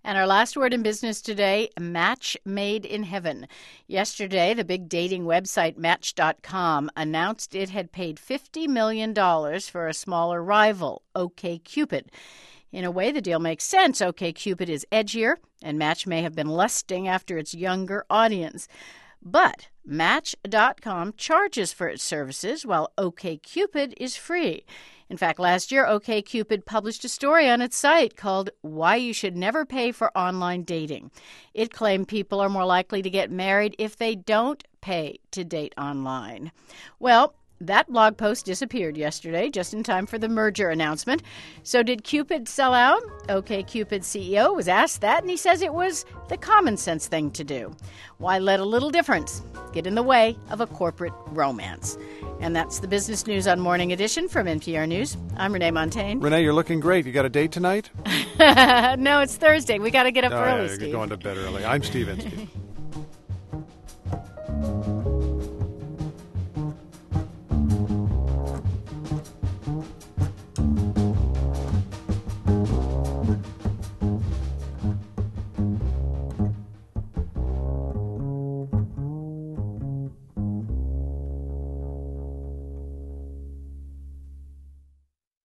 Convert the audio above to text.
And our last word in business today, match made in heaven. Yesterday, the big dating website Match.com announced it had paid $50 million for a smaller rival, OkCupid. In a way, the deal makes sense. OkCupid is edgier, and Match may have been lusting after its younger audience. But Match.com charges for its services, while OkCupid is free. In fact, last year, OkCupid published a story on its site called Why You Should Never Pay for Online Dating. It claimed people are more likely to get married if they don't pay to date online. Well, that blog post disappeared yesterday, just in time for the merger announcement. So did Cupid sell out? OkCupid's CEO was asked that, and he says it was the common sense thing to do. Why let a little difference get in the way of a corporate romance? And that's the business news on Morning Edition from NPR News. I'm Renee Montagne. Renee, you're looking great. You got a date tonight? No, it's Thursday. We got to get up early, Steve. Steve. You're going to bed early. I'm Steve Inskeep.